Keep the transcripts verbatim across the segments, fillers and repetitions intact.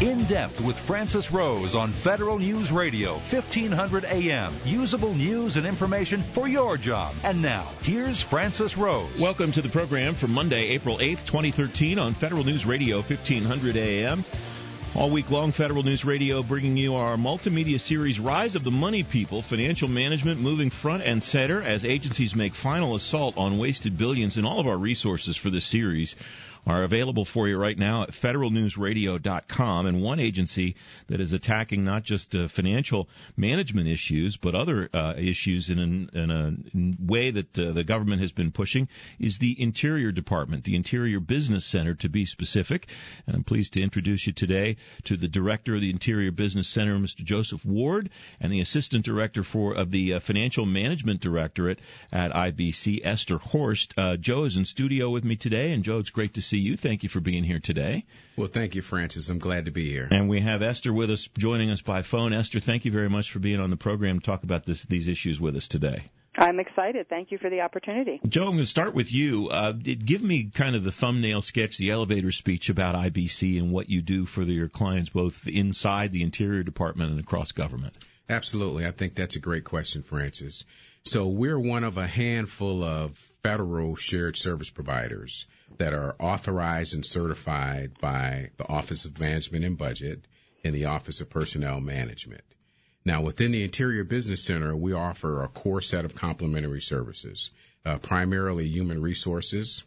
In Depth with Francis Rose on Federal News Radio, fifteen hundred A M. Usable news and information for your job. And now, here's Francis Rose. Welcome to the program for Monday, April eighth, twenty thirteen on Federal News Radio, fifteen hundred A M. All week long, Federal News Radio bringing you our multimedia series, Rise of the Money People, Financial Management moving front and center as agencies make final assault on wasted billions. And all of our resources for this series are available for you right now at federal news radio dot com. And one agency that is attacking not just uh, financial management issues, but other uh, issues in, an, in a way that uh, the government has been pushing is the Interior Department, the Interior Business Center, to be specific. And I'm pleased to introduce you today to the Director of the Interior Business Center, Mister Joseph Ward, and the Assistant Director for of the uh, Financial Management Directorate at I B C, Esther Horst. Uh, Joe is in studio with me today, and Joe, it's great to see you. Thank you for being here today. Well, thank you, Francis. I'm glad to be here. And we have Esther with us, joining us by phone. Esther, thank you very much for being on the program to talk about this, these issues with us today. I'm excited. Thank you for the opportunity. Joe, I'm going to start with you. Uh, give me kind of the thumbnail sketch, the elevator speech about I B C and what you do for the, your clients, both inside the Interior Department and across government. Absolutely. I think that's a great question, Francis. So we're one of a handful of federal shared service providers that are authorized and certified by the Office of Management and Budget and the Office of Personnel Management. Now, within the Interior Business Center, we offer a core set of complementary services, uh, primarily human resources,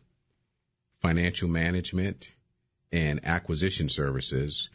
financial management, and acquisition services.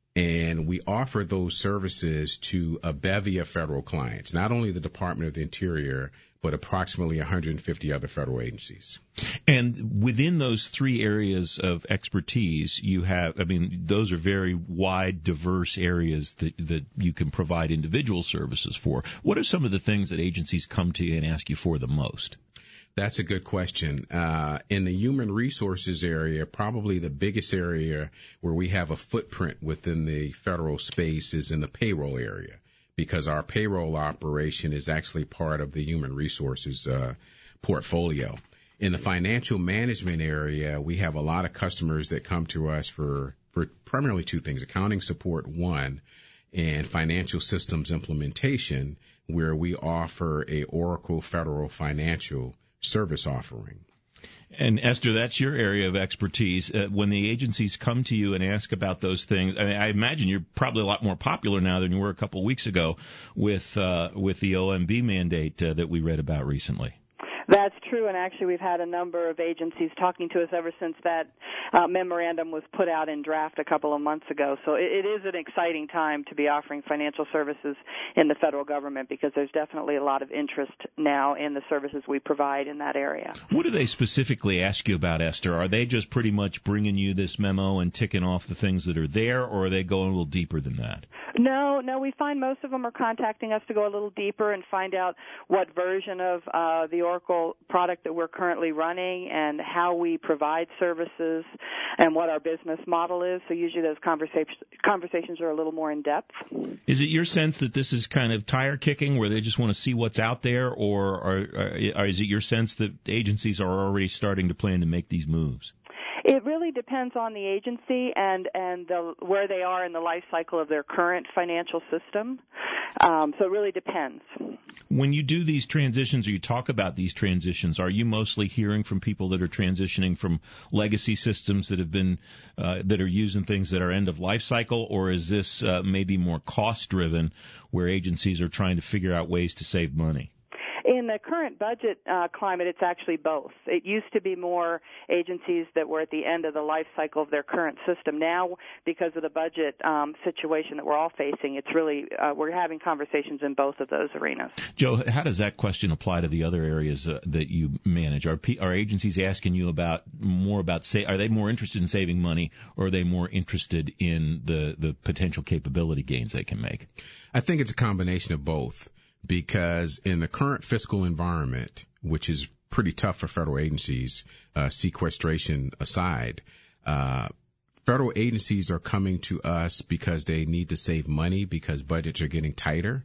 And we offer those services to a bevy of federal clients, not only the Department of the Interior, but approximately one hundred fifty other federal agencies. And within those three areas of expertise, you have, I mean, those are very wide, diverse areas that, that you can provide individual services for. What are some of the things that agencies come to you and ask you for the most? That's a good question. Uh, in the human resources area, probably the biggest area where we have a footprint within the federal space is in the payroll area, because our payroll operation is actually part of the human resources uh, portfolio. In the financial management area, we have a lot of customers that come to us for, for primarily two things: accounting support, one, and financial systems implementation, where we offer a Oracle Federal Financial service offering. And Esther, that's your area of expertise. Uh, when the agencies come to you and ask about those things, I, mean, I imagine you're probably a lot more popular now than you were a couple of weeks ago with uh, with the O M B mandate uh, that we read about recently. That's true, and actually we've had a number of agencies talking to us ever since that uh, memorandum was put out in draft a couple of months ago. So it, it is an exciting time to be offering financial services in the federal government, because there's definitely a lot of interest now in the services we provide in that area. What do they specifically ask you about, Esther? Are they just pretty much bringing you this memo and ticking off the things that are there, or are they going a little deeper than that? No, no, we find most of them are contacting us to go a little deeper and find out what version of uh, the Oracle product that we're currently running and how we provide services and what our business model is. So usually those conversations conversations are a little more in depth. Is it your sense that this is kind of tire kicking, where they just want to see what's out there, or, or, or is it your sense that agencies are already starting to plan to make these moves? It really depends on the agency and and the, where they are in the life cycle of their current financial system. Um, so it really depends. When you do these transitions, or you talk about these transitions, are you mostly hearing from people that are transitioning from legacy systems that have been uh, that are using things that are end of life cycle, or is this uh, maybe more cost driven, where agencies are trying to figure out ways to save money? In the current budget uh, climate, it's actually both. It used to be more agencies that were at the end of the life cycle of their current system. Now, because of the budget um, situation that we're all facing, it's really uh, we're having conversations in both of those arenas. Joe, how does that question apply to the other areas uh, that you manage? Are, P- are agencies asking you about more about say? Are they more interested in saving money, or are they more interested in the the potential capability gains they can make? I think it's a combination of both. Because in the current fiscal environment, which is pretty tough for federal agencies, uh, sequestration aside, uh, federal agencies are coming to us because they need to save money because budgets are getting tighter.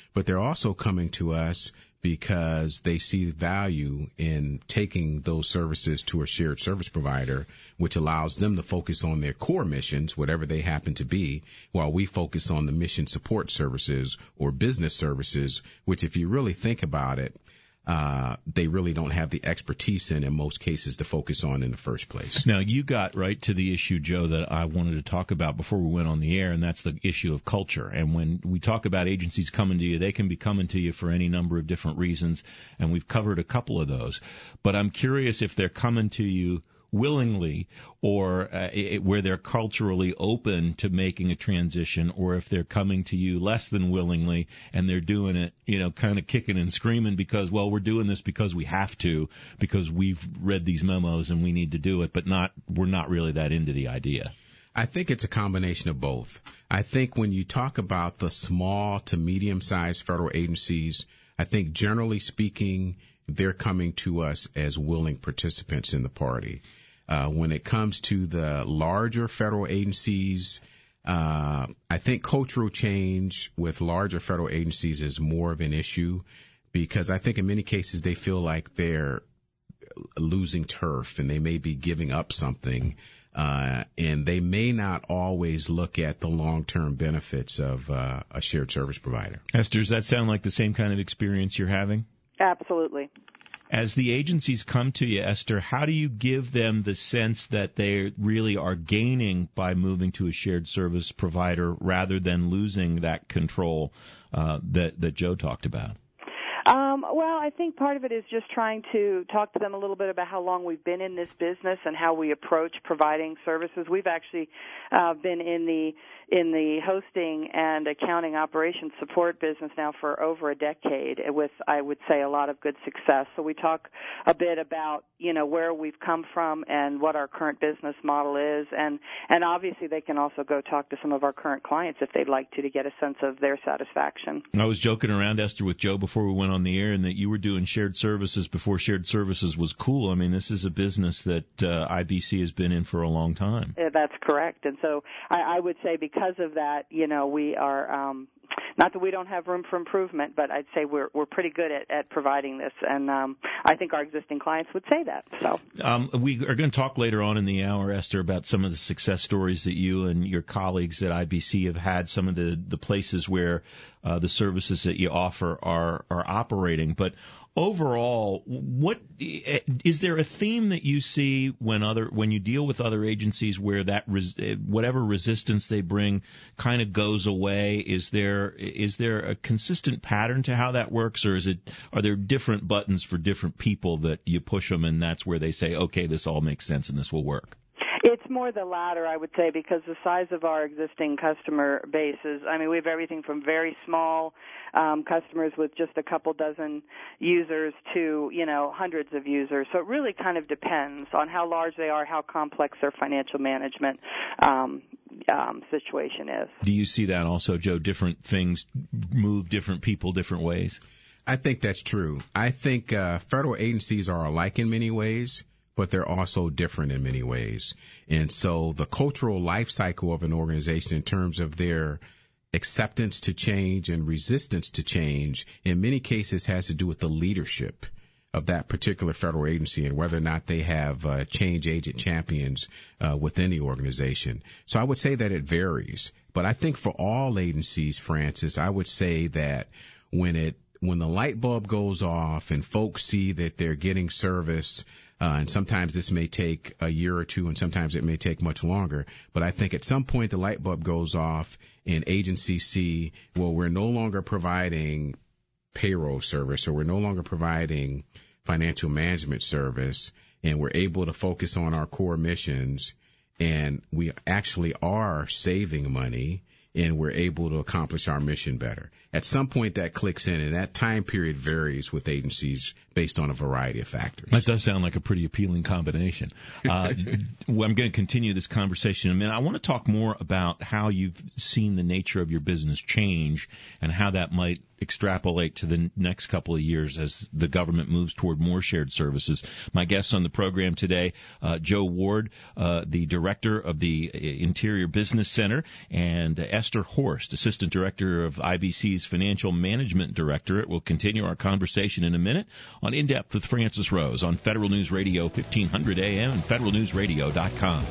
but they're also coming to us because they see value in taking those services to a shared service provider, which allows them to focus on their core missions, whatever they happen to be, while we focus on the mission support services or business services, which if you really think about it, Uh, they really don't have the expertise in, in most cases, to focus on in the first place. Now, you got right to the issue, Joe, that I wanted to talk about before we went on the air, and that's the issue of culture. And when we talk about agencies coming to you, they can be coming to you for any number of different reasons, and we've covered a couple of those. But I'm curious if they're coming to you willingly, or uh, it, where they're culturally open to making a transition, or if they're coming to you less than willingly and they're doing it, you know, kind of kicking and screaming because, well, we're doing this because we have to, because we've read these memos and we need to do it, but not, we're not really that into the idea. I think it's a combination of both. I think when you talk about the small to medium-sized federal agencies, I think generally speaking, they're coming to us as willing participants in the party. Uh, when it comes to the larger federal agencies, uh, I think cultural change with larger federal agencies is more of an issue because I think in many cases they feel like they're losing turf and they may be giving up something, uh, and they may not always look at the long-term benefits of uh, a shared service provider. Esther, does that sound like the same kind of experience you're having? Absolutely. As the agencies come to you, Esther, how do you give them the sense that they really are gaining by moving to a shared service provider rather than losing that control uh, that, that Joe talked about? Um, well, I think part of it is just trying to talk to them a little bit about how long we've been in this business and how we approach providing services. We've actually uh, been in the in the hosting and accounting operations support business now for over a decade with, I would say, a lot of good success. So we talk a bit about, you know, where we've come from and what our current business model is. And, and obviously they can also go talk to some of our current clients if they'd like to, to get a sense of their satisfaction. I was joking around, Esther, with Joe before we went on the air, and that you were doing shared services before shared services was cool. I mean, this is a business that uh, I B C has been in for a long time. Yeah, that's correct. And so I, I would say because of that, you know, we are, um, not that we don't have room for improvement, but I'd say we're we're pretty good at, at providing this, and um, I think our existing clients would say that. So um, we are going to talk later on in the hour, Esther, about some of the success stories that you and your colleagues at I B C have had, some of the, the places where uh, the services that you offer are are operating. But overall, what is there a theme that you see when other when you deal with other agencies where that res, whatever resistance they bring kind of goes away? Is there is there a consistent pattern to how that works, or is it are there different buttons for different people that you push them and that's where they say, okay, this all makes sense and this will work? It's more the latter, I would say, because the size of our existing customer bases, I mean, we have everything from very small um, customers with just a couple dozen users to, you know, hundreds of users. So it really kind of depends on how large they are, how complex their financial management um, um, situation is. Do you see that also, Joe? Different things move different people different ways? I think that's true. I think uh, federal agencies are alike in many ways, but they're also different in many ways. And so the cultural life cycle of an organization in terms of their acceptance to change and resistance to change in many cases has to do with the leadership of that particular federal agency and whether or not they have uh, change agent champions uh, within the organization. So I would say that it varies. But I think for all agencies, Francis, I would say that when it when the light bulb goes off and folks see that they're getting service, Uh, and sometimes this may take a year or two, and sometimes it may take much longer. But I think at some point the light bulb goes off and agencies see, well, we're no longer providing payroll service or we're no longer providing financial management service, and we're able to focus on our core missions, and we actually are saving money, and we're able to accomplish our mission better. At some point that clicks in, and that time period varies with agencies based on a variety of factors. That does sound like a pretty appealing combination. Uh, I'm going to continue this conversation in a minute. I want to talk more about how you've seen the nature of your business change and how that might extrapolate to the next couple of years as the government moves toward more shared services. My guests on the program today, uh, Joe Ward, uh, the director of the Interior Business Center, and uh, Esther Horst, assistant director of I B C's Financial Management Directorate. We'll continue our conversation in a minute on In Depth with Francis Rose on Federal News Radio fifteen hundred A M and federal news radio dot com.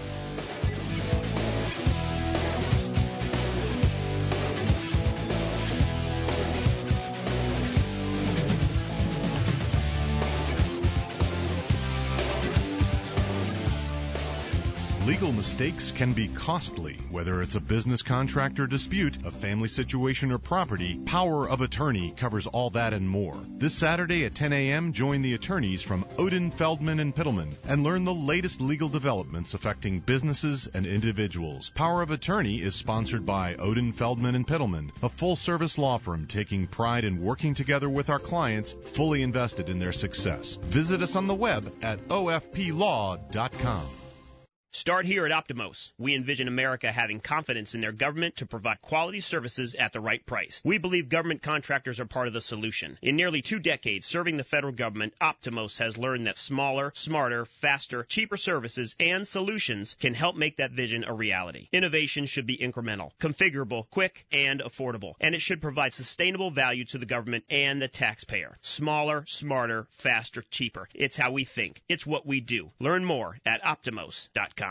Legal mistakes can be costly. Whether it's a business contract or dispute, a family situation or property, Power of Attorney covers all that and more. This Saturday at ten a.m., join the attorneys from Odin, Feldman, and Pittleman and learn the latest legal developments affecting businesses and individuals. Power of Attorney is sponsored by Odin, Feldman, and Pittleman, a full-service law firm taking pride in working together with our clients, fully invested in their success. Visit us on the web at O F P law dot com. Start here at Optimos. We envision America having confidence in their government to provide quality services at the right price. We believe government contractors are part of the solution. In nearly two decades serving the federal government, Optimos has learned that smaller, smarter, faster, cheaper services and solutions can help make that vision a reality. Innovation should be incremental, configurable, quick, and affordable. And it should provide sustainable value to the government and the taxpayer. Smaller, smarter, faster, cheaper. It's how we think. It's what we do. Learn more at optimos dot com.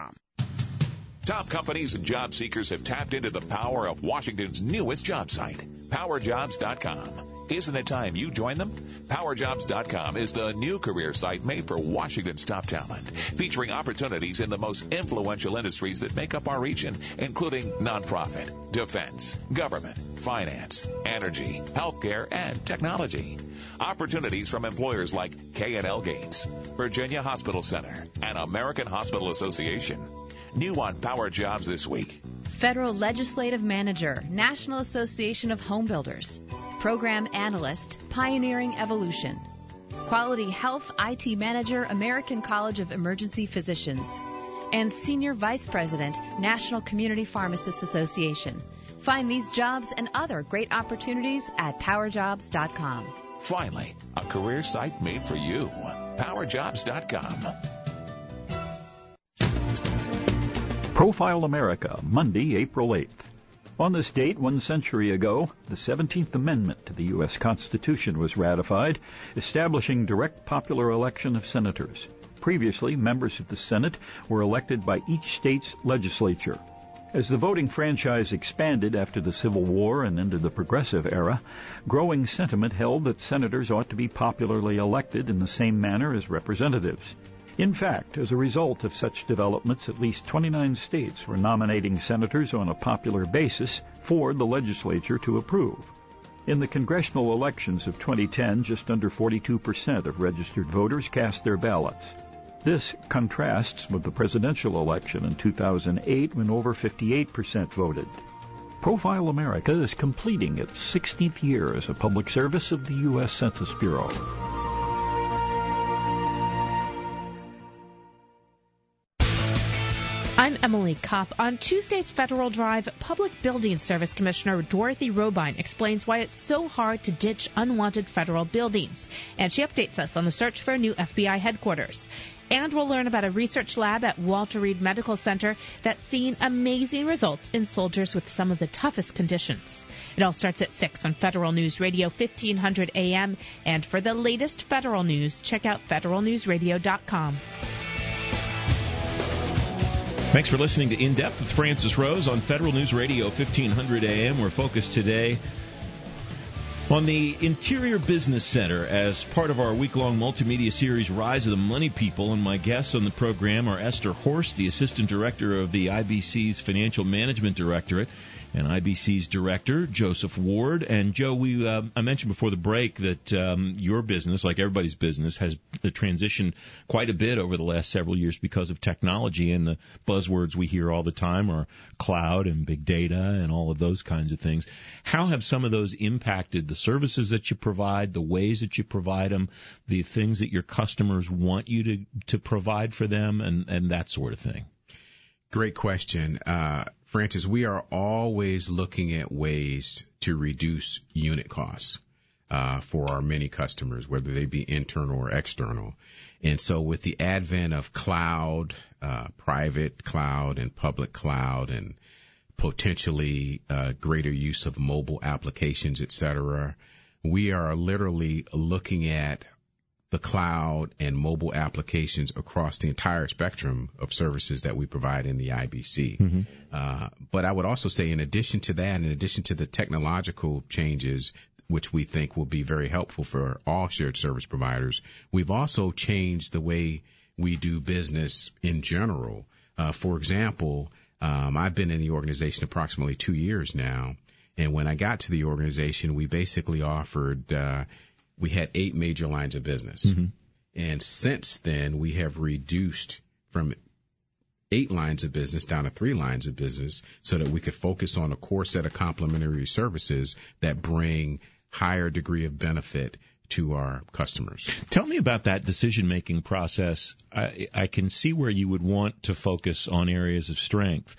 Top companies and job seekers have tapped into the power of Washington's newest job site, power jobs dot com. Isn't it time you join them? power jobs dot com is the new career site made for Washington's top talent, featuring opportunities in the most influential industries that make up our region, including nonprofit, defense, government, finance, energy, healthcare, and technology. Opportunities from employers like K and L Gates, Virginia Hospital Center, and American Hospital Association. New on Power Jobs this week. Federal Legislative Manager, National Association of Home Builders. Program Analyst, Pioneering Evolution. Quality Health I T Manager, American College of Emergency Physicians. And Senior Vice President, National Community Pharmacists Association. Find these jobs and other great opportunities at power jobs dot com. Finally, a career site made for you. power jobs dot com. Profile America, Monday, April eighth. On this date, one century ago, the seventeenth Amendment to the U S Constitution was ratified, establishing direct popular election of senators. Previously, members of the Senate were elected by each state's legislature. As the voting franchise expanded after the Civil War and into the Progressive Era, growing sentiment held that senators ought to be popularly elected in the same manner as representatives. In fact, as a result of such developments, at least twenty-nine states were nominating senators on a popular basis for the legislature to approve. In the congressional elections of twenty ten, just under forty-two percent of registered voters cast their ballots. This contrasts with the presidential election in two thousand eight, when over fifty-eight percent voted. Profile America is completing its sixteenth year as a public service of the U S Census Bureau. I'm Emily Kopp. On Tuesday's Federal Drive, Public Building Service Commissioner Dorothy Robine explains why it's so hard to ditch unwanted federal buildings. And she updates us on the search for a new F B I headquarters. And we'll learn about a research lab at Walter Reed Medical Center that's seen amazing results in soldiers with some of the toughest conditions. It all starts at six on Federal News Radio fifteen hundred A M. And for the latest federal news, check out federal news radio dot com. Thanks for listening to In Depth with Francis Rose on Federal News Radio fifteen hundred A M. We're focused today on the Interior Business Center as part of our week-long multimedia series, Rise of the Money People. And my guests on the program are Esther Horst, the Assistant Director of the I B C's Financial Management Directorate, and I B C's Director, Joseph Ward. And, Joe, we uh, I mentioned before the break that um, your business, like everybody's business, has transitioned quite a bit over the last several years because of technology, and the buzzwords we hear all the time are cloud and big data and all of those kinds of things. How have some of those impacted the services that you provide, the ways that you provide them, the things that your customers want you to, to provide for them, and, and that sort of thing? Great question. Uh, Francis, we are always looking at ways to reduce unit costs. uh, for our many customers, whether they be internal or external. And so with the advent of cloud, uh, private cloud and public cloud, and potentially uh, greater use of mobile applications, et cetera, we are literally looking at the cloud and mobile applications across the entire spectrum of services that we provide in the I B C. Mm-hmm. Uh, but I would also say, in addition to that, in addition to the technological changes, which we think will be very helpful for all shared service providers, we've also changed the way we do business in general. Uh, for example, um, I've been in the organization approximately two years now, and when I got to the organization, we basically offered uh, we had eight major lines of business. Mm-hmm. And since then, we have reduced from eight lines of business down to three lines of business so that we could focus on a core set of complementary services that bring higher degree of benefit to our customers. Tell me about that decision-making process. I, I can see where you would want to focus on areas of strength.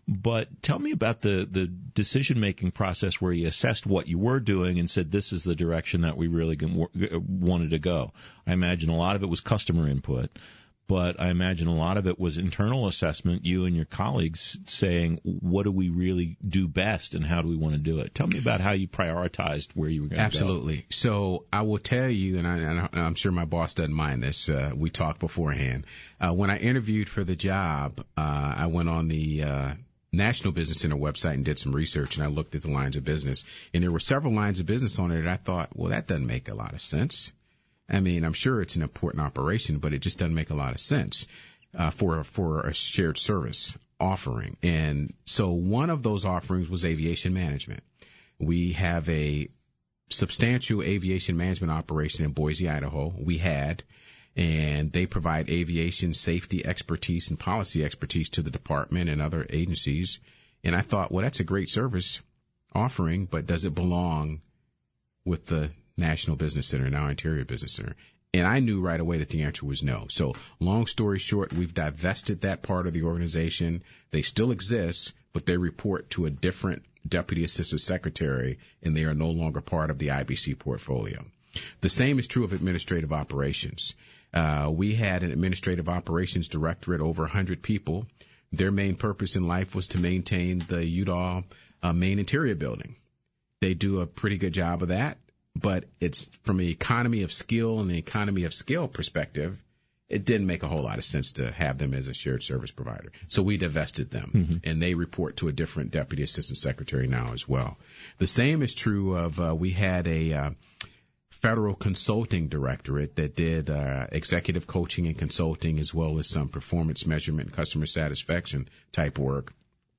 But tell me about the, the decision-making process where you assessed what you were doing and said, this is the direction that we really wanted to go. I imagine a lot of it was customer input, but I imagine a lot of it was internal assessment, you and your colleagues saying, what do we really do best and how do we want to do it? Tell me about how you prioritized where you were going to go. Absolutely. So I will tell you, and, I, and I'm sure my boss doesn't mind this, uh, we talked beforehand. Uh, when I interviewed for the job, uh, I went on the uh, National Business Center website and did some research, and I looked at the lines of business. And there were several lines of business on there that I thought, well, that doesn't make a lot of sense. I mean, I'm sure it's an important operation, but it just doesn't make a lot of sense uh, for for a shared service offering. And so one of those offerings was aviation management. We have a substantial aviation management operation in Boise, Idaho. We had, and they provide aviation safety expertise and policy expertise to the department and other agencies. And I thought, well, that's a great service offering, but does it belong with the National Business Center, now Interior Business Center? And I knew right away that the answer was no. So long story short, we've divested that part of the organization. They still exist, but they report to a different Deputy Assistant Secretary, and they are no longer part of the I B C portfolio. The same is true of administrative operations. Uh, we had an administrative operations directorate, over one hundred people. Their main purpose in life was to maintain the Udall uh, main interior building. They do a pretty good job of that. But it's from an economy of skill and an economy of scale perspective, it didn't make a whole lot of sense to have them as a shared service provider. So we divested them, mm-hmm. and they report to a different Deputy Assistant Secretary now as well. The same is true of uh, we had a uh, federal consulting directorate that did uh, executive coaching and consulting, as well as some performance measurement and customer satisfaction type work.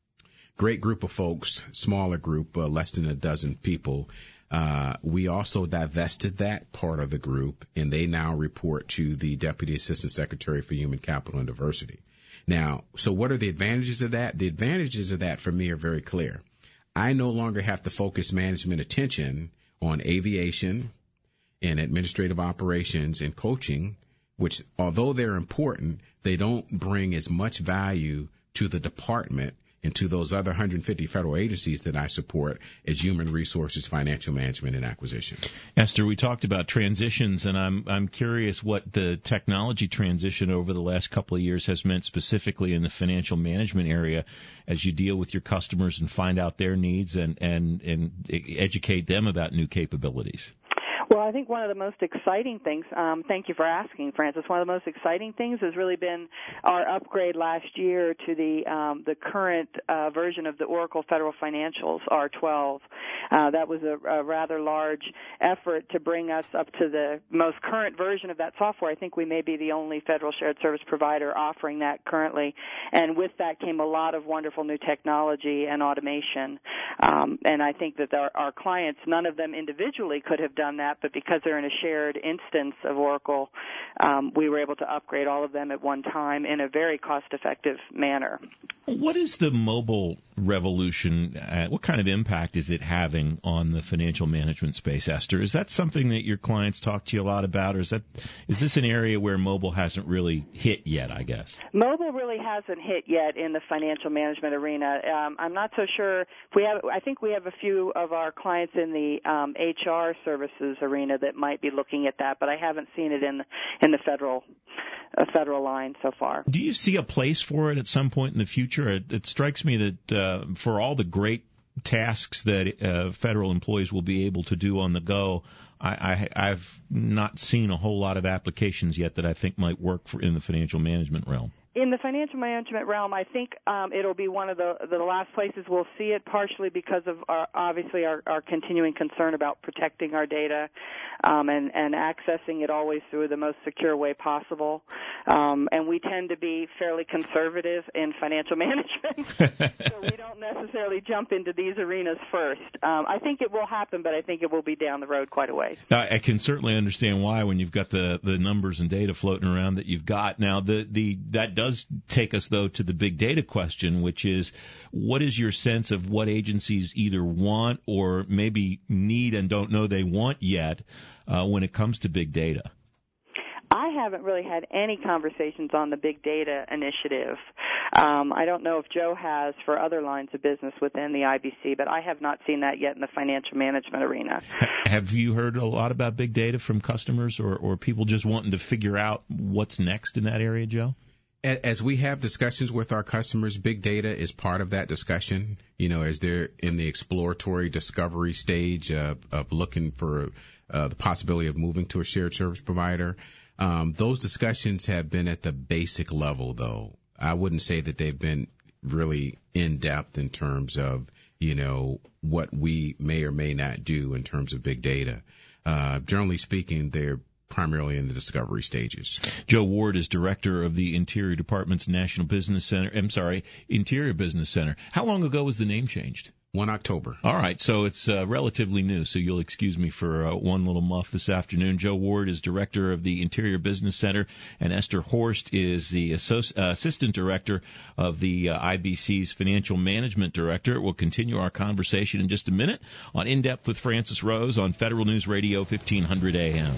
Great group of folks, smaller group, uh, less than a dozen people. Uh, we also divested that part of the group, and they now report to the Deputy Assistant Secretary for Human Capital and Diversity. Now, so what are the advantages of that? The advantages of that for me are very clear. I no longer have to focus management attention on aviation and administrative operations and coaching, which, although they're important, they don't bring as much value to the department and to those other one hundred fifty federal agencies that I support as human resources, financial management, and acquisition. Esther, we talked about transitions, and I'm I'm curious what the technology transition over the last couple of years has meant specifically in the financial management area as you deal with your customers and find out their needs and, and, and educate them about new capabilities. Well, I think one of the most exciting things, um, thank you for asking, Francis, one of the most exciting things has really been our upgrade last year to the um, the current uh, version of the Oracle Federal Financials, R twelve. Uh, that was a, a rather large effort to bring us up to the most current version of that software. I think we may be the only federal shared service provider offering that currently. And with that came a lot of wonderful new technology and automation. Um, and I think that our, our clients, none of them individually could have done that, but because they're in a shared instance of Oracle, um, we were able to upgrade all of them at one time in a very cost-effective manner. What is the mobile revolution? Uh, what kind of impact is it having on the financial management space, Esther? Is that something that your clients talk to you a lot about, or is that is this an area where mobile hasn't really hit yet, I guess? Mobile really hasn't hit yet in the financial management arena. Um, I'm not so sure. We have, I think we have a few of our clients in the um, H R services arena that might be looking at that, but I haven't seen it in the, in the federal uh, federal line so far. Do you see a place for it at some point in the future? It, it strikes me that uh, for all the great tasks that uh, federal employees will be able to do on the go, I, I, I've not seen a whole lot of applications yet that I think might work for in the financial management realm. In the financial management realm, I think um, it'll be one of the, the last places we'll see it, partially because of our, obviously our, our continuing concern about protecting our data um, and, and accessing it always through the most secure way possible. Um, and we tend to be fairly conservative in financial management, so we don't necessarily jump into these arenas first. Um, I think it will happen, but I think it will be down the road quite a ways. I, I can certainly understand why when you've got the, the numbers and data floating around that you've got. Now, the, the that does does take us, though, to the big data question, which is what is your sense of what agencies either want or maybe need and don't know they want yet uh, when it comes to big data? I haven't really had any conversations on the big data initiative. Um, I don't know if Joe has for other lines of business within the I B C, but I have not seen that yet in the financial management arena. Have you heard a lot about big data from customers or, or people just wanting to figure out what's next in that area, Joe? As we have discussions with our customers, big data is part of that discussion. You know, as they're in the exploratory discovery stage of, of looking for uh, the possibility of moving to a shared service provider. Um, those discussions have been at the basic level, though. I wouldn't say that they've been really in depth in terms of, you know, what we may or may not do in terms of big data. Uh, generally speaking, they're primarily in the discovery stages. Joe Ward is director of the Interior Department's National Business Center. I'm sorry, Interior Business Center. How long ago was the name changed? One October. All right, so it's uh, relatively new, so you'll excuse me for uh, one little muff this afternoon. Joe Ward is director of the Interior Business Center, and Esther Horst is the associ- uh, assistant director of the uh, I B C's Financial Management Director. We'll continue our conversation in just a minute on In Depth with Francis Rose on Federal News Radio fifteen hundred A M.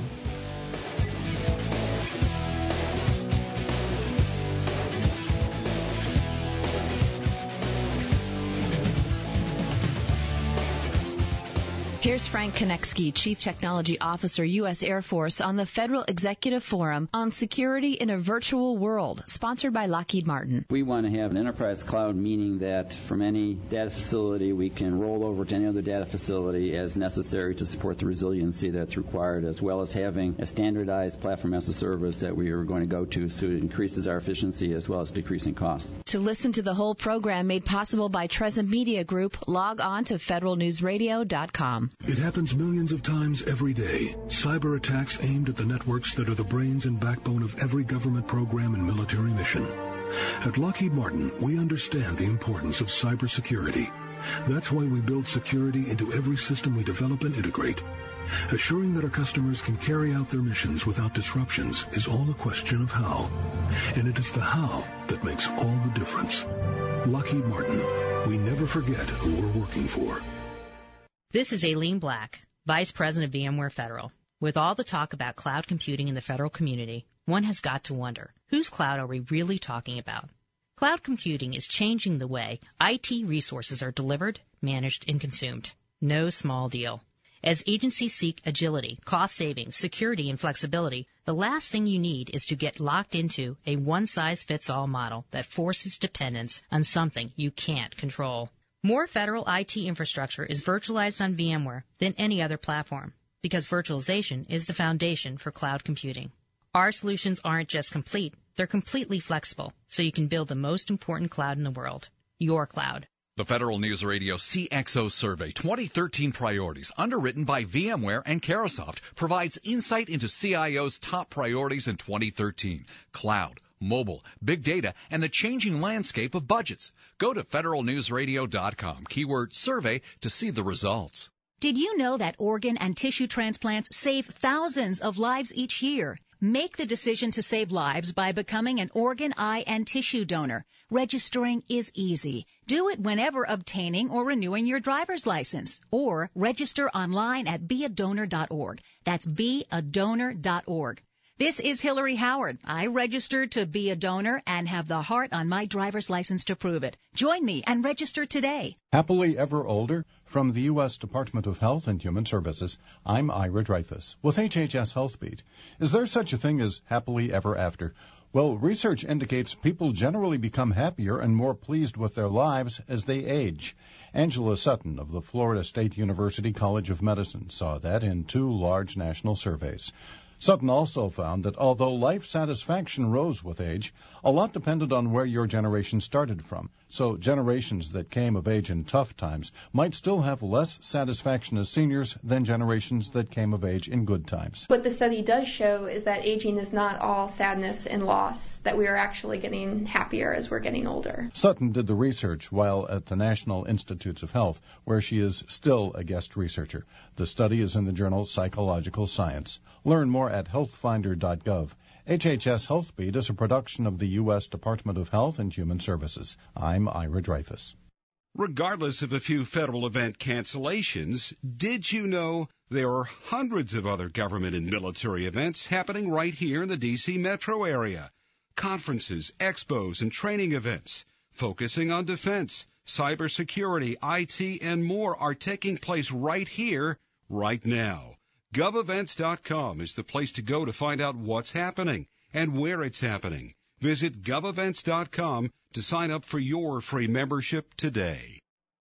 Here's Frank Konecki, Chief Technology Officer, U S Air Force, on the Federal Executive Forum on Security in a Virtual World, sponsored by Lockheed Martin. We want to have an enterprise cloud, meaning that from any data facility, we can roll over to any other data facility as necessary to support the resiliency that's required, as well as having a standardized platform as a service that we are going to go to, so it increases our efficiency as well as decreasing costs. To listen to the whole program made possible by Treza Media Group, log on to federal news radio dot com. It happens millions of times every day. Cyber attacks aimed at the networks that are the brains and backbone of every government program and military mission. At Lockheed Martin, we understand the importance of cybersecurity. That's why we build security into every system we develop and integrate. Assuring that our customers can carry out their missions without disruptions is all a question of how. And it is the how that makes all the difference. Lockheed Martin, we never forget who we're working for. This is Aileen Black, Vice President of VMware Federal. With all the talk about cloud computing in the federal community, one has got to wonder, whose cloud are we really talking about? Cloud computing is changing the way I T resources are delivered, managed, and consumed. No small deal. As agencies seek agility, cost savings, security, and flexibility, the last thing you need is to get locked into a one-size-fits-all model that forces dependence on something you can't control. More federal I T infrastructure is virtualized on VMware than any other platform, because virtualization is the foundation for cloud computing. Our solutions aren't just complete, they're completely flexible, so you can build the most important cloud in the world, your cloud. The Federal News Radio C X O Survey twenty thirteen Priorities, underwritten by VMware and Carahsoft, provides insight into C I O's top priorities in twenty thirteen. Cloud, mobile, big data, and the changing landscape of budgets. Go to federal news radio dot com, keyword survey, to see the results. Did you know that organ and tissue transplants save thousands of lives each year? Make the decision to save lives by becoming an organ, eye, and tissue donor. Registering is easy. Do it whenever obtaining or renewing your driver's license, or register online at be a donor dot org. That's be a donor dot org. This is Hillary Howard. I registered to be a donor and have the heart on my driver's license to prove it. Join me and register today. Happily Ever Older? From the U S Department of Health and Human Services, I'm Ira Dreyfus with H H S HealthBeat. Is there such a thing as happily ever after? Well, research indicates people generally become happier and more pleased with their lives as they age. Angela Sutton of the Florida State University College of Medicine saw that in two large national surveys. Sutton also found that although life satisfaction rose with age, a lot depended on where your generation started from. So generations that came of age in tough times might still have less satisfaction as seniors than generations that came of age in good times. What the study does show is that aging is not all sadness and loss, that we are actually getting happier as we're getting older. Sutton did the research while at the National Institutes of Health, where she is still a guest researcher. The study is in the journal Psychological Science. Learn more at health finder dot gov. H H S HealthBeat is a production of the U S Department of Health and Human Services. I'm Ira Dreyfus. Regardless of a few federal event cancellations, did you know there are hundreds of other government and military events happening right here in the D C metro area? Conferences, expos, and training events focusing on defense, cybersecurity, I T, and more are taking place right here, right now. gov events dot com is the place to go to find out what's happening and where it's happening. Visit gov events dot com to sign up for your free membership today.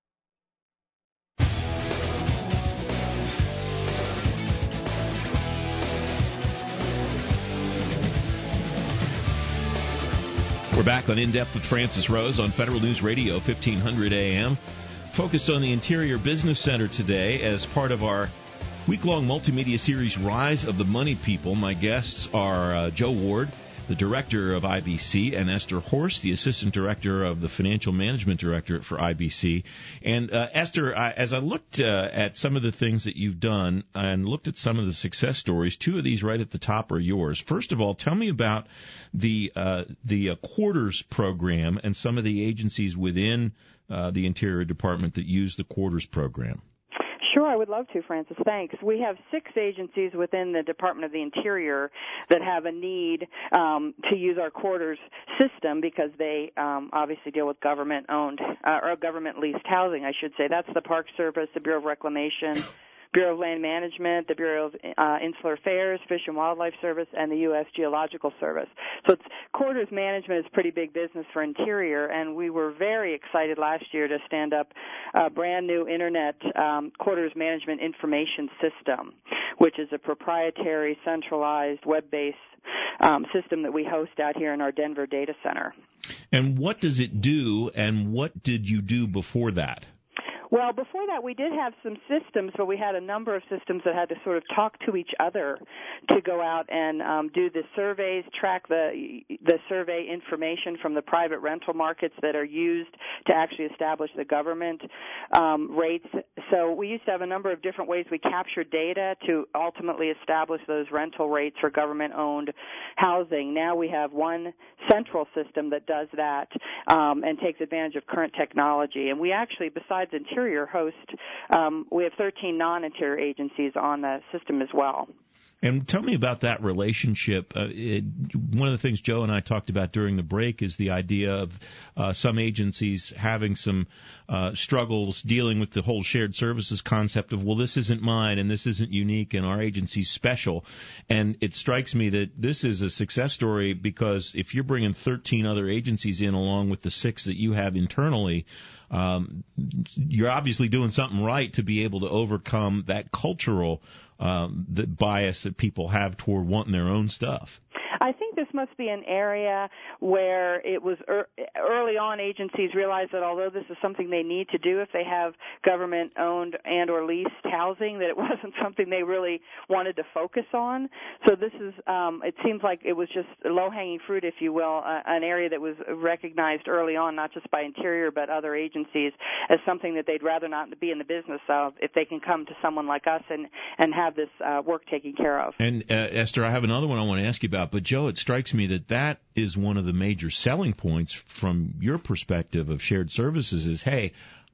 We're back on In Depth with Francis Rose on Federal News Radio, fifteen hundred A M. Focused on the Interior Business Center today as part of our week-long multimedia series, Rise of the Money People. My guests are uh, Joe Ward, the director of I B C, and Esther Horst, the assistant director of the Financial Management Directorate for I B C. And uh, Esther, I, as I looked uh, at some of the things that you've done and looked at some of the success stories, two of these right at the top are yours. First of all, tell me about the uh, the uh, Quarters program and some of the agencies within uh, the Interior Department that use the Quarters program. Sure, I would love to, Francis. Thanks. We have six agencies within the Department of the Interior that have a need um, to use our quarters system because they um, obviously deal with government-owned uh, or government-leased housing, I should say. That's the Park Service, the Bureau of Reclamation, Bureau of Land Management, the Bureau of uh, Insular Affairs, Fish and Wildlife Service, and the U S Geological Service. So it's, quarters management is pretty big business for Interior, and we were very excited last year to stand up a brand new Internet um, quarters management information system, which is a proprietary, centralized, web-based um, system that we host out here in our Denver data center. And what does it do, and what did you do before that? Well, before that, we did have some systems, but we had a number of systems that had to sort of talk to each other to go out and um, do the surveys, track the the survey information from the private rental markets that are used to actually establish the government um, rates. So we used to have a number of different ways we captured data to ultimately establish those rental rates for government-owned housing. Now we have one central system that does that um, and takes advantage of current technology. And we actually, besides Interior host, um, we have thirteen non-Interior agencies on the system as well. And tell me about that relationship. Uh, it, one of the things Joe and I talked about during the break is the idea of uh, some agencies having some uh, struggles dealing with the whole shared services concept of, well, this isn't mine and this isn't unique and our agency's special. And it strikes me that this is a success story because if you're bringing thirteen other agencies in along with the six that you have internally, um, you're obviously doing something right to be able to overcome that cultural um, the bias that people have toward wanting their own stuff. I think this must be an area where it was er- early on agencies realized that although this is something they need to do if they have government-owned and or leased housing, that it wasn't something they really wanted to focus on. So this is, um, it seems like it was just low-hanging fruit, if you will, uh, an area that was recognized early on, not just by Interior but other agencies, as something that they'd rather not be in the business of if they can come to someone like us and, and have this uh, work taken care of. And, uh, Esther, I have another one I want to ask you about, but Joe, it strikes me that that is one of the major selling points from your perspective of shared services is, hey,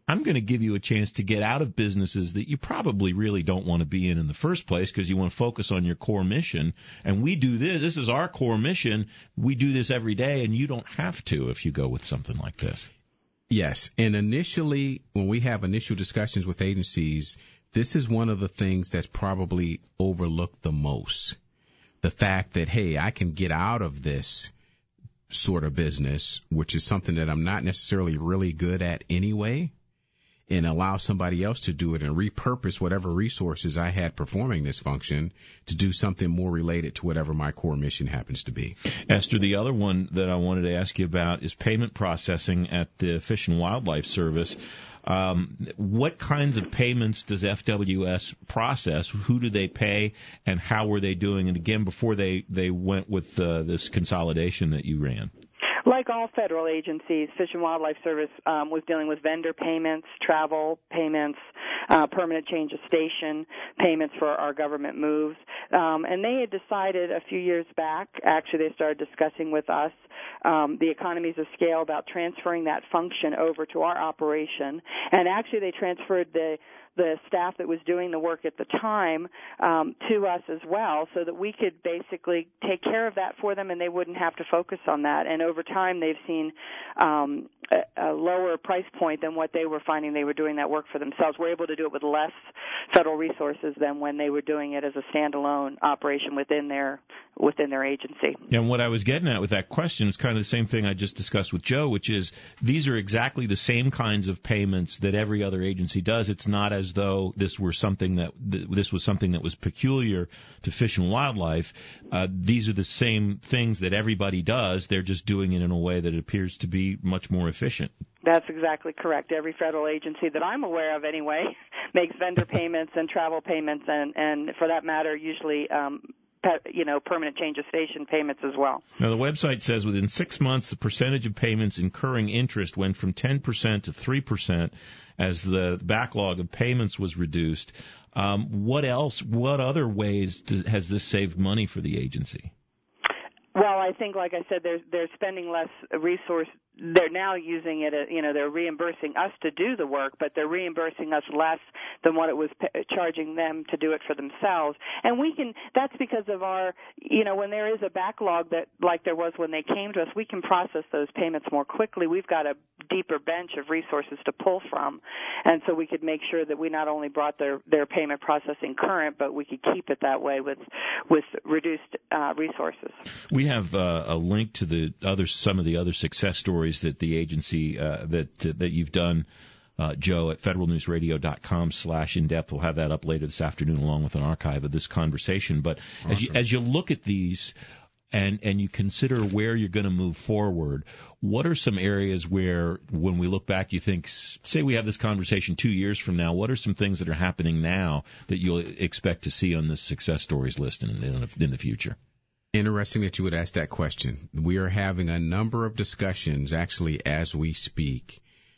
I'm going to give you a chance to get out of businesses that you probably really don't want to be in in the first place because you want to focus on your core mission. And we do this. This is our core mission. We do this every day, and you don't have to if you go with something like this. Yes. And initially, when we have initial discussions with agencies, this is one of the things that's probably overlooked the most. The fact that, hey, I can get out of this sort of business, which is something that I'm not necessarily really good at anyway, and allow somebody else to do it and repurpose whatever resources I had performing this function to do something more related to whatever my core mission happens to be. Esther, the other one that I wanted to ask you about is payment processing at the Fish and Wildlife Service. Um, what kinds of payments does F W S process? Who do they pay, and how were they doing it, again, before they, they went with uh, this consolidation that you ran? Like all federal agencies, Fish and Wildlife Service um, was dealing with vendor payments, travel payments, uh, permanent change of station payments for our government moves. Um, and they had decided a few years back, actually they started discussing with us um, the economies of scale about transferring that function over to our operation. And actually they transferred the the staff that was doing the work at the time um, to us as well, so that we could basically take care of that for them and they wouldn't have to focus on that. And over time they've seen um, a, a lower price point than what they were finding they were doing that work for themselves. We're able to do it with less federal resources than when they were doing it as a standalone operation within their within their agency. And what I was getting at with that question is kind of the same thing I just discussed with Joe, which is these are exactly the same kinds of payments that every other agency does. It's not as though this were something that this was something that was peculiar to Fish and Wildlife. Uh, these are the same things that everybody does. They're just doing it in a way that appears to be much more efficient. That's exactly correct. Every federal agency that I'm aware of, anyway, makes vendor payments and travel payments, and, and for that matter, usually, um, you know, permanent change of station payments as well. Now, the website says within six months, the percentage of payments incurring interest went from ten percent to three percent as the backlog of payments was reduced. Um, what else, what other ways do, has this saved money for the agency? Well, I think, like I said, they're, they're spending less resource. They're now using it, you know, they're reimbursing us to do the work, but they're reimbursing us less than what it was p- charging them to do it for themselves. And we can, that's because of our, you know, when there is a backlog that, like there was when they came to us, we can process those payments more quickly. We've got a deeper bench of resources to pull from. And so we could make sure that we not only brought their, their payment processing current, but we could keep it that way with, with reduced uh, resources. We have uh, a link to the other, some of the other success stories that the agency uh, that that you've done, uh, Joe, at federalnewsradio.com slash in depth. We'll have that up later this afternoon along with an archive of this conversation. But awesome. as you, as you look at these and and you consider where you're going to move forward, what are some areas where, when we look back, you think, say we have this conversation two years from now, what are some things that are happening now that you'll expect to see on this success stories list in, in, in the future? Interesting that you would ask that question. We are having a number of discussions, actually, as we speak,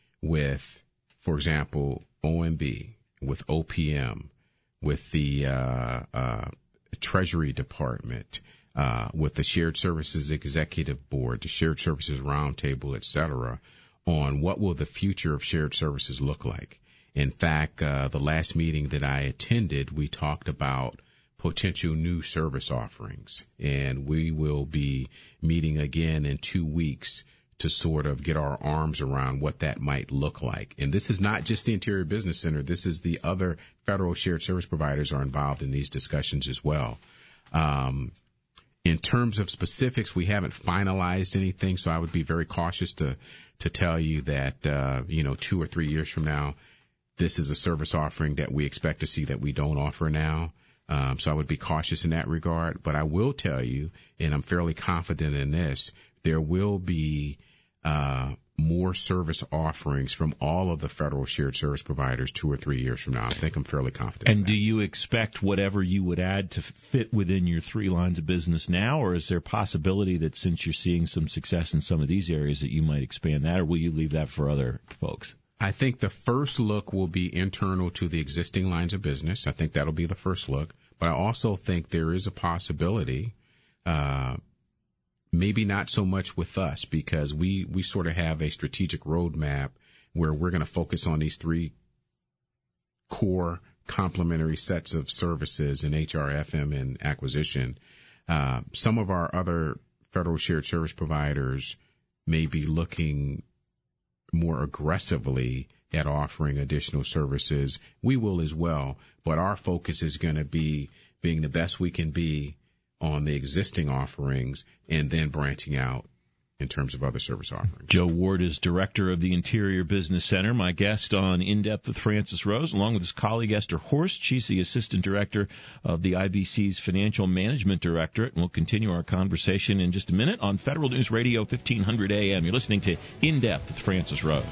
with, for example, O M B, with O P M, with the uh, uh, Treasury Department, uh, with the Shared Services Executive Board, the Shared Services Roundtable, et cetera, on what will the future of shared services look like. In fact, uh, the last meeting that I attended, we talked about potential new service offerings, and we will be meeting again in two weeks to sort of get our arms around what that might look like. And this is not just the Interior Business Center. This is the other federal shared service providers are involved in these discussions as well. Um, in terms of specifics, we haven't finalized anything, so I would be very cautious to to tell you that, uh, you know, two or three years from now, this is a service offering that we expect to see that we don't offer now. Um, so I would be cautious in that regard. But I will tell you, and I'm fairly confident in this, there will be uh, more service offerings from all of the federal shared service providers two or three years from now. I think I'm fairly confident. And do you expect whatever you would add to fit within your three lines of business now, or is there a possibility that since you're seeing some success in some of these areas that you might expand that, or will you leave that for other folks? I think the first look will be internal to the existing lines of business. I think that'll be the first look. But I also think there is a possibility, uh, maybe not so much with us, because we, we sort of have a strategic roadmap where we're going to focus on these three core complementary sets of services in H R, F M, and acquisition. Uh, some of our other federal shared service providers may be looking more aggressively at offering additional services. We will as well, but our focus is going to be being the best we can be on the existing offerings and then branching out in terms of other service offerings. Joe Ward is director of the Interior Business Center. My guest on In Depth with Francis Rose, along with his colleague Esther Horst. She's the assistant director of the I B C's Financial Management Directorate. And we'll continue our conversation in just a minute on Federal News Radio fifteen hundred A M. You're listening to In Depth with Francis Rose.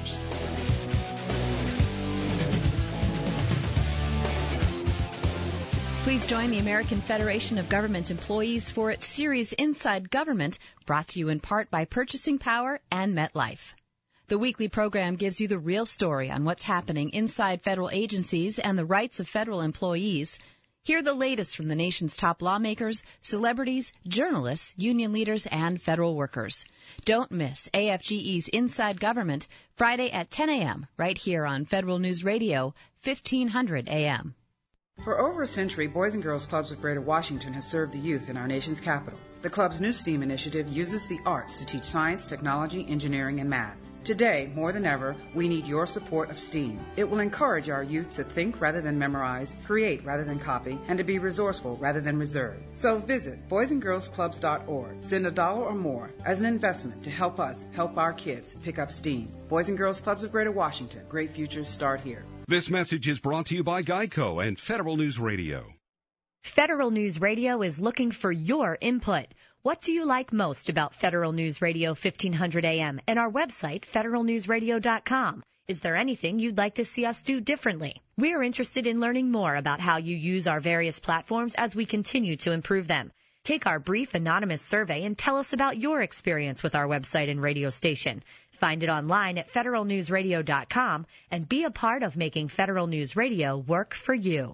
Please join the American Federation of Government Employees for its series Inside Government, brought to you in part by Purchasing Power and MetLife. The weekly program gives you the real story on what's happening inside federal agencies and the rights of federal employees. Hear the latest from the nation's top lawmakers, celebrities, journalists, union leaders, and federal workers. Don't miss A F G E's Inside Government, Friday at ten a.m., right here on Federal News Radio, fifteen hundred A M. For over a century, Boys and Girls Clubs of Greater Washington has served the youth in our nation's capital. The club's new STEAM initiative uses the arts to teach science, technology, engineering, and math. Today, more than ever, we need your support of STEAM. It will encourage our youth to think rather than memorize, create rather than copy, and to be resourceful rather than reserved. So visit boys and girls clubs dot org. Send a dollar or more as an investment to help us help our kids pick up STEAM. Boys and Girls Clubs of Greater Washington. Great futures start here. This message is brought to you by Geico and Federal News Radio. Federal News Radio is looking for your input. What do you like most about Federal News Radio fifteen hundred A M and our website, federal news radio dot com? Is there anything you'd like to see us do differently? We're interested in learning more about how you use our various platforms as we continue to improve them. Take our brief anonymous survey and tell us about your experience with our website and radio station. Find it online at federal news radio dot com and be a part of making Federal News Radio work for you.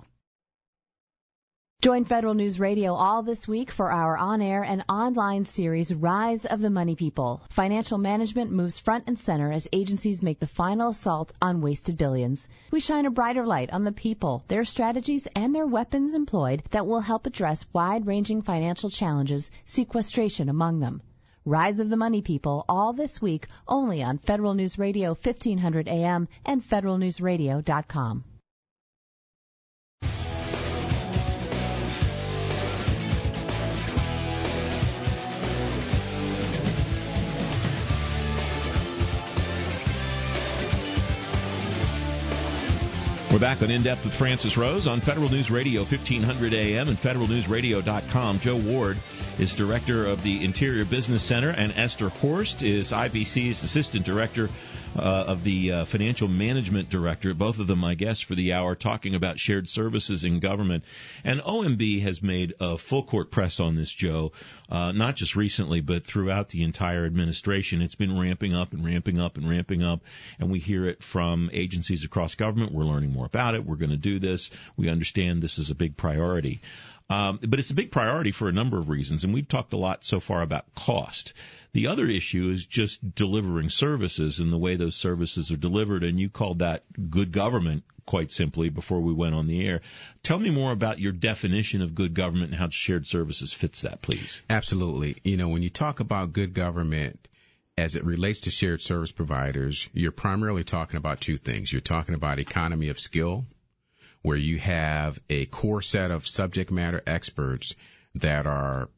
Join Federal News Radio all this week for our on-air and online series, Rise of the Money People. Financial management moves front and center as agencies make the final assault on wasted billions. We shine a brighter light on the people, their strategies, and their weapons employed that will help address wide-ranging financial challenges, sequestration among them. Rise of the Money People, all this week, only on Federal News Radio fifteen hundred A M and federal news radio dot com. We're back on In Depth with Francis Rose on Federal News Radio fifteen hundred A M and federal news radio dot com. Joe Ward is director of the Interior Business Center, and Esther Horst is I B C's assistant director uh, of the uh, Financial Management Directorate. Both of them my guests for the hour, talking about shared services in government. And O M B has made a full court press on this, Joe, uh, not just recently, but throughout the entire administration. It's been ramping up and ramping up and ramping up, and we hear it from agencies across government. We're learning more about it. We're going to do this. We understand this is a big priority. Um, but it's a big priority for a number of reasons, and we've talked a lot so far about cost. The other issue is just delivering services and the way those services are delivered, and you called that good government, quite simply, before we went on the air. Tell me more about your definition of good government and how shared services fits that, please. Absolutely. You know, when you talk about good government as it relates to shared service providers, you're primarily talking about two things. You're talking about economy of skill, where you have a core set of subject matter experts that are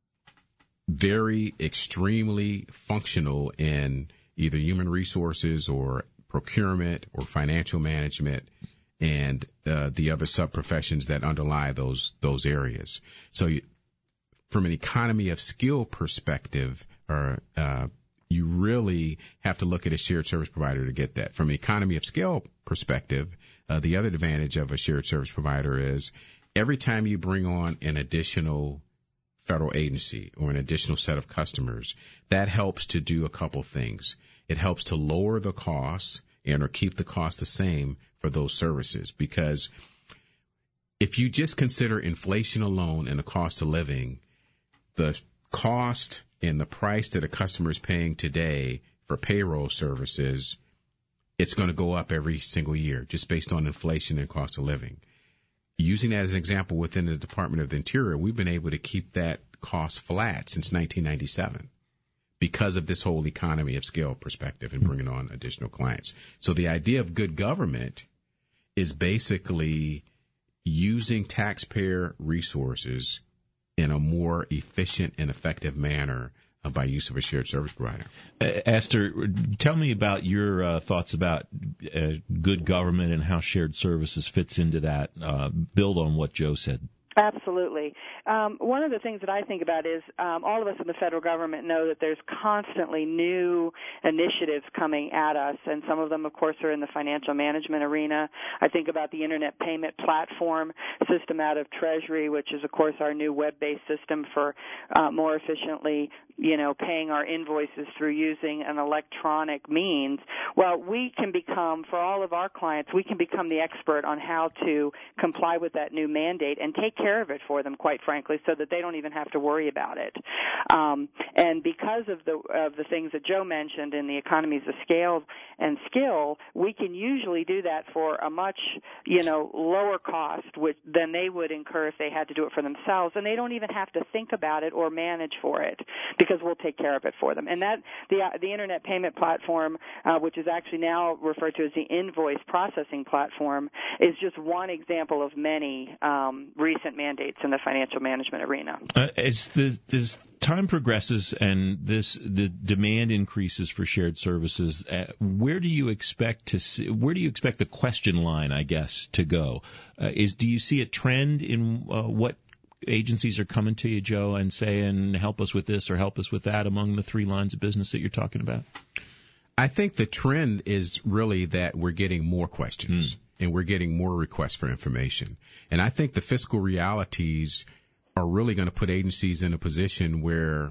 very extremely functional in either human resources or procurement or financial management and uh, the other sub-professions that underlie those those areas. So you, from an economy of skill perspective, or uh, you really have to look at a shared service provider to get that. From an economy of scale perspective, uh, the other advantage of a shared service provider is every time you bring on an additional federal agency or an additional set of customers, that helps to do a couple things. It helps to lower the costs and or keep the cost the same for those services, because if you just consider inflation alone and the cost of living, the cost and the price that a customer is paying today for payroll services it's going to go up every single year just based on inflation and cost of living. Using that as an example within the Department of the Interior, we've been able to keep that cost flat since nineteen ninety-seven because of this whole economy of scale perspective and bringing on additional clients. So the idea of good government is basically using taxpayer resources in a more efficient and effective manner uh, by use of a shared service provider. Uh, Esther, tell me about your uh, thoughts about uh, good government and how shared services fits into that. Uh, build on what Joe said. Absolutely. Um, one of the things that I think about is um, all of us in the federal government know that there's constantly new initiatives coming at us, and some of them, of course, are in the financial management arena. I think about the Internet Payment Platform system out of Treasury, which is, of course, our new web-based system for uh, more efficiently, you know, paying our invoices through using an electronic means. Well, we can become, for all of our clients, we can become the expert on how to comply with that new mandate and take care of it for them, quite frankly, so that they don't even have to worry about it. Um, and because of the of the things that Joe mentioned in the economies of scale and skill, we can usually do that for a much, you know, lower cost which, than they would incur if they had to do it for themselves, and they don't even have to think about it or manage for it because we'll take care of it for them. And that the uh, the Internet Payment Platform, uh, which is actually now referred to as the Invoice Processing Platform, is just one example of many um, recent mandates in the financial management arena. Uh, as the as time progresses and this the demand increases for shared services, uh, where do you expect to see, where do you expect the question line, I guess, to go? Uh, is do you see a trend in uh, what agencies are coming to you, Joe, and saying, help us with this or help us with that among the three lines of business that you're talking about? I think the trend is really that we're getting more questions. Mm. And we're getting more requests for information. And I think the fiscal realities are really going to put agencies in a position where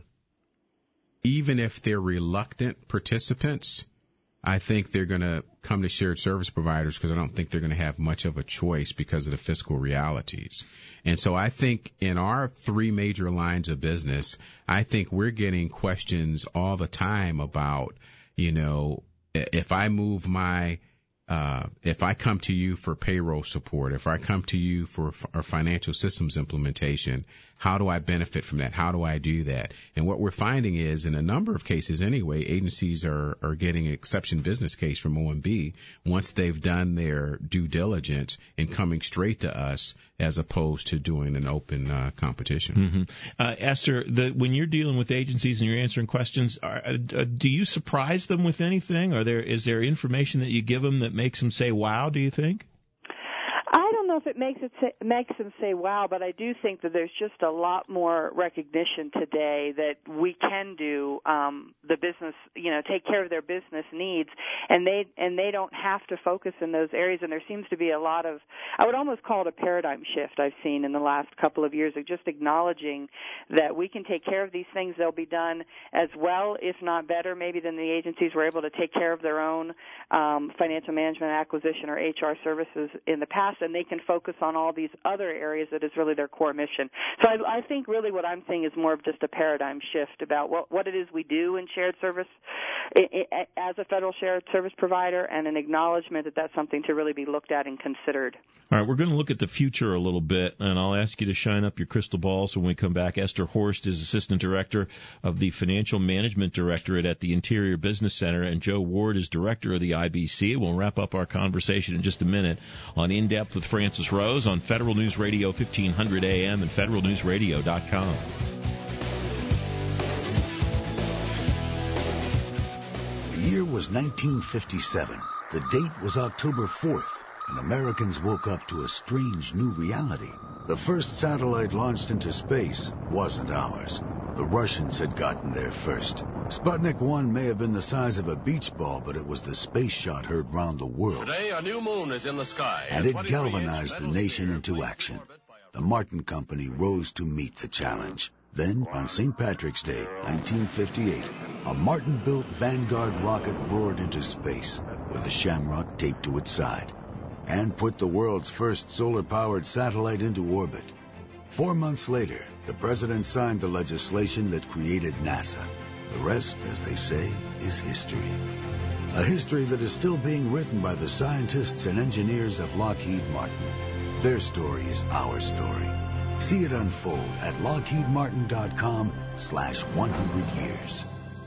even if they're reluctant participants, I think they're going to come to shared service providers because I don't think they're going to have much of a choice because of the fiscal realities. And so I think in our three major lines of business, I think we're getting questions all the time about, you know, if I move my Uh, if I come to you for payroll support, if I come to you for a financial systems implementation, how do I benefit from that? How do I do that? And what we're finding is, in a number of cases anyway, agencies are, are getting an exception business case from O M B once they've done their due diligence and coming straight to us as opposed to doing an open uh, competition. Mm-hmm. Uh, Esther, the, when you're dealing with agencies and you're answering questions, are, uh, do you surprise them with anything? Are there is there information that you give them that makes them say, wow, do you think? I don't know if it makes it say, makes them say wow, but I do think that there's just a lot more recognition today that we can do um, the business, you know, take care of their business needs, and they and they don't have to focus in those areas. And there seems to be a lot of, I would almost call it a paradigm shift I've seen in the last couple of years of just acknowledging that we can take care of these things. They'll be done as well, if not better, maybe than the agencies were able to take care of their own um, financial management, acquisition, or H R services in the past, and they can focus on all these other areas that is really their core mission. So I, I think really what I'm seeing is more of just a paradigm shift about what, what it is we do in shared service it, it, as a federal shared service provider, and an acknowledgement that that's something to really be looked at and considered. All right, we're going to look at the future a little bit, and I'll ask you to shine up your crystal ball. So when we come back, Esther Horst is Assistant Director of the Financial Management Directorate at the Interior Business Center, and Joe Ward is Director of the I B C. We'll wrap up our conversation in just a minute on In Depth with Francis Rose on Federal News Radio fifteen hundred A M and federal news radio dot com. The year was nineteen fifty-seven. The date was October fourth, and Americans woke up to a strange new reality. The first satellite launched into space wasn't ours. The Russians had gotten there first. Sputnik one may have been the size of a beach ball, but it was the space shot heard round the world. Today, a new moon is in the sky. And it galvanized the nation into action. The Martin Company rose to meet the challenge. Then, on Saint Patrick's Day, nineteen fifty-eight, a Martin-built Vanguard rocket roared into space with the Shamrock taped to its side and put the world's first solar-powered satellite into orbit. Four months later, the president signed the legislation that created NASA. The rest, as they say, is history. A history that is still being written by the scientists and engineers of Lockheed Martin. Their story is our story. See it unfold at lockheedmartin.com slash 100 years.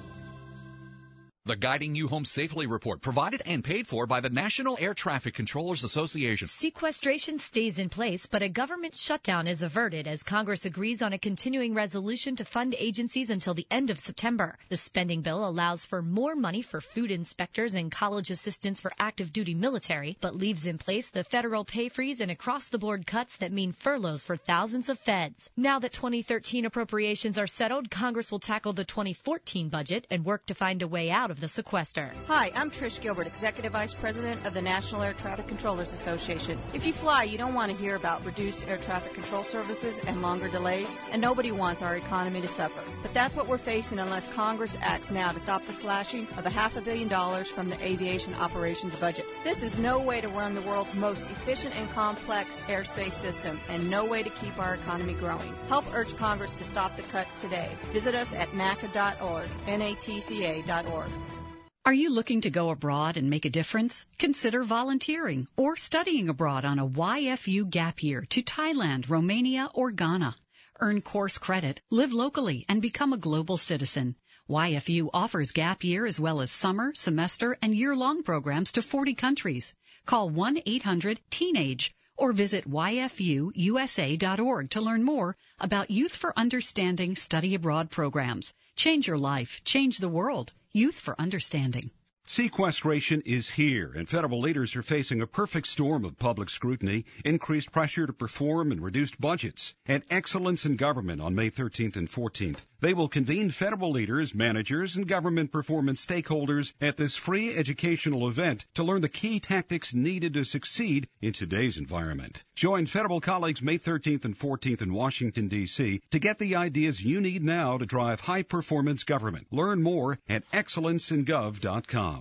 The Guiding You Home Safely report, provided and paid for by the National Air Traffic Controllers Association. Sequestration stays in place, but a government shutdown is averted as Congress agrees on a continuing resolution to fund agencies until the end of September. The spending bill allows for more money for food inspectors and college assistants for active duty military, but leaves in place the federal pay freeze and across-the-board cuts that mean furloughs for thousands of feds. Now that twenty thirteen appropriations are settled, Congress will tackle the twenty fourteen budget and work to find a way out of the sequester. Hi, I'm Trish Gilbert, Executive Vice President of the National Air Traffic Controllers Association. If you fly, you don't want to hear about reduced air traffic control services and longer delays, and nobody wants our economy to suffer. But that's what we're facing unless Congress acts now to stop the slashing of a half a billion dollars from the aviation operations budget. This is no way to run the world's most efficient and complex airspace system, and no way to keep our economy growing. Help urge Congress to stop the cuts today. Visit us at N A C A dot org, N A T C A dot org. Are you looking to go abroad and make a difference? Consider volunteering or studying abroad on a Y F U gap year to Thailand, Romania, or Ghana. Earn course credit, live locally, and become a global citizen. Y F U offers gap year as well as summer, semester, and year-long programs to forty countries. Call one eight hundred teenage or visit Y F U U S A dot org to learn more about Youth for Understanding study abroad programs. Change your life, change the world. Youth for Understanding. Sequestration is here, and federal leaders are facing a perfect storm of public scrutiny, increased pressure to perform, and reduced budgets. At Excellence in Government on May thirteenth and fourteenth, they will convene federal leaders, managers, and government performance stakeholders at this free educational event to learn the key tactics needed to succeed in today's environment. Join federal colleagues May thirteenth and fourteenth in Washington, D C to get the ideas you need now to drive high-performance government. Learn more at excellence in gov dot com.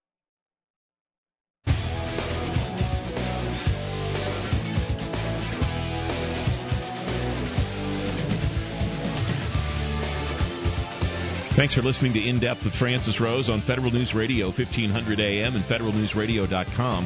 Thanks for listening to In Depth with Francis Rose on Federal News Radio, fifteen hundred A M and federal news radio dot com.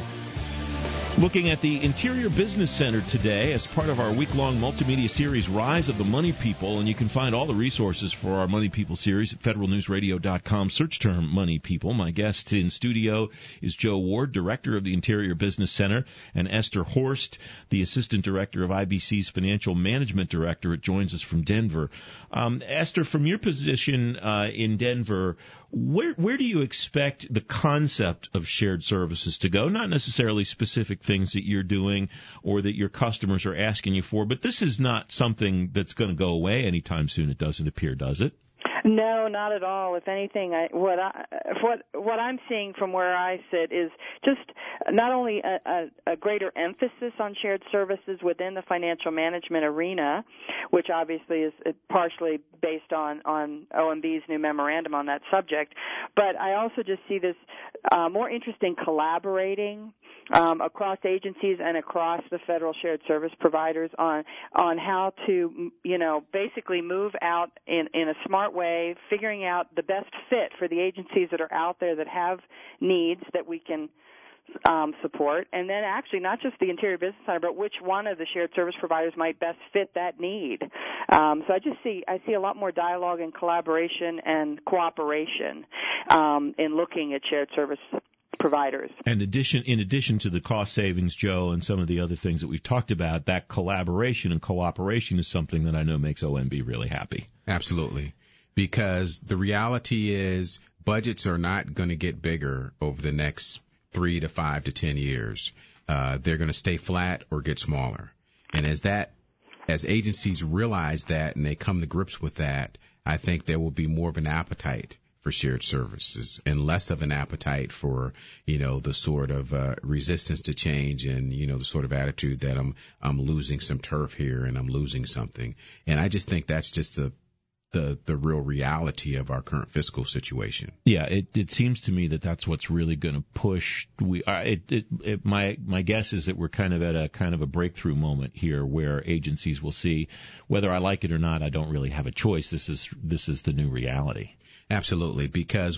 Looking at the Interior Business Center today as part of our week-long multimedia series, Rise of the Money People, and you can find all the resources for our Money People series at federal news radio dot com. Search term Money People. My guest in studio is Joe Ward, Director of the Interior Business Center, and Esther Horst, the Assistant Director of I B C's Financial Management Directorate, joins us from Denver. Um, Esther, from your position uh, in Denver, Where where do you expect the concept of shared services to go? Not necessarily specific things that you're doing or that your customers are asking you for, but this is not something that's going to go away anytime soon, it doesn't appear, does it? No, not at all. If anything, I, what I, what what I'm seeing from where I sit is just not only a, a, a greater emphasis on shared services within the financial management arena, which obviously is partially based on on O M B's new memorandum on that subject, but I also just see this uh, more interest in collaborating um, across agencies and across the federal shared service providers on on how to, you know, basically move out in in a smart way, figuring out the best fit for the agencies that are out there that have needs that we can um, support, and then actually not just the Interior Business Center, but which one of the shared service providers might best fit that need. Um, so I just see I see a lot more dialogue and collaboration and cooperation um, in looking at shared service providers. And addition, in addition to the cost savings, Joe, and some of the other things that we've talked about, that collaboration and cooperation is something that I know makes O M B really happy. Absolutely. Because the reality is budgets are not going to get bigger over the next three to five to ten years. Uh, they're going to stay flat or get smaller. And as that, as agencies realize that and they come to grips with that, I think there will be more of an appetite for shared services and less of an appetite for, you know, the sort of uh, resistance to change and, you know, the sort of attitude that I'm I'm losing some turf here and I'm losing something. And I just think that's just the the the real reality of our current fiscal situation. Yeah, it it seems to me that that's what's really going to push. We uh, it, it it my my guess is that we're kind of at a kind of a breakthrough moment here where agencies will see whether I like it or not. I don't really have a choice. This is this is the new reality. Absolutely, because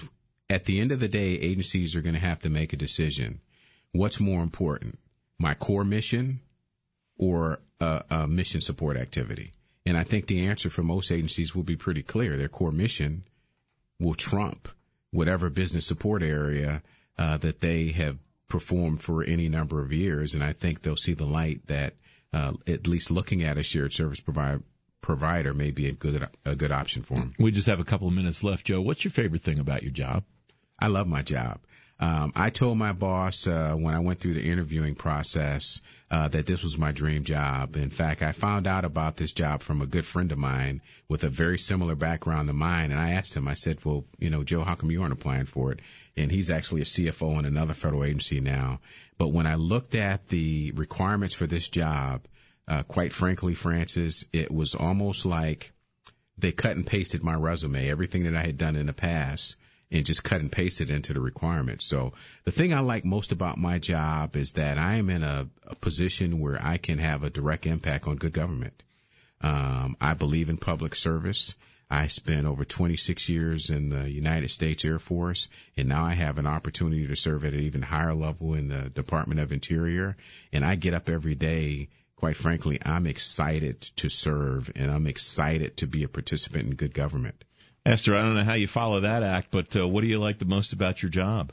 at the end of the day, agencies are going to have to make a decision. What's more important, my core mission or a, a mission support activity? And I think the answer for most agencies will be pretty clear. Their core mission will trump whatever business support area uh, that they have performed for any number of years. And I think they'll see the light that uh, at least looking at a shared service provider provider may be a good a good option for them. We just have a couple of minutes left, Joe. What's your favorite thing about your job? I love my job. Um, I told my boss uh, when I went through the interviewing process uh, that this was my dream job. In fact, I found out about this job from a good friend of mine with a very similar background to mine. And I asked him, I said, well, you know, Joe, how come you aren't applying for it? And he's actually a C F O in another federal agency now. But when I looked at the requirements for this job, uh, quite frankly, Francis, it was almost like they cut and pasted my resume, everything that I had done in the past, and just cut and paste it into the requirements. So the thing I like most about my job is that I am in a, a position where I can have a direct impact on good government. Um, I believe in public service. I spent over twenty-six years in the United States Air Force, and now I have an opportunity to serve at an even higher level in the Department of Interior. And I get up every day. Quite frankly, I'm excited to serve, and I'm excited to be a participant in good government. Esther, I don't know how you follow that act, but uh, what do you like the most about your job?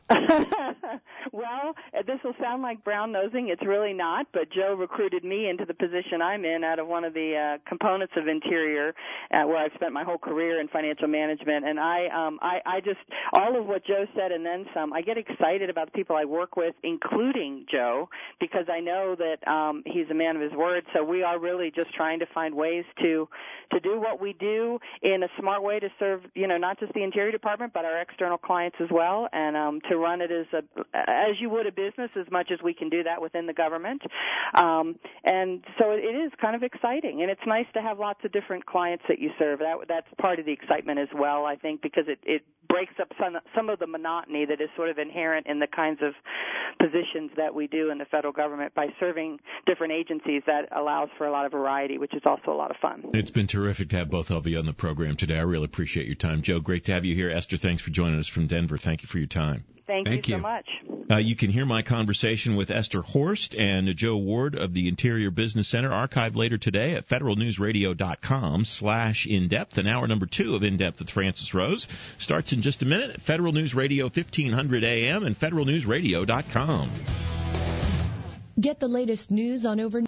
Well, this will sound like brown nosing. It's really not, but Joe recruited me into the position I'm in out of one of the uh, components of Interior, uh, where I've spent my whole career in financial management. And I, um, I, I just, all of what Joe said and then some, I get excited about the people I work with, including Joe, because I know that um, he's a man of his word. So we are really just trying to find ways to, to do what we do in a smart way to serve, you know, not just the Interior Department, but our external clients as well, and um, to run it as a, as you would a business, as much as we can do that within the government. Um, and so it is kind of exciting, and it's nice to have lots of different clients that you serve. That, that's part of the excitement as well, I think, because it, it breaks up some, some of the monotony that is sort of inherent in the kinds of positions that we do in the federal government. By serving different agencies, that allows for a lot of variety, which is also a lot of fun. It's been terrific to have both of you on the program today. I really appreciate your time. Joe, great to have you here. Esther, thanks for joining us from Denver. Thank you for your time. Thank, Thank you, you so much. Uh, you can hear my conversation with Esther Horst and Joe Ward of the Interior Business Center archived later today at federalnewsradio.com slash in-depth. And hour number two of In-Depth with Francis Rose starts in just a minute at Federal News Radio fifteen hundred A M and federal news radio dot com. Get the latest news on over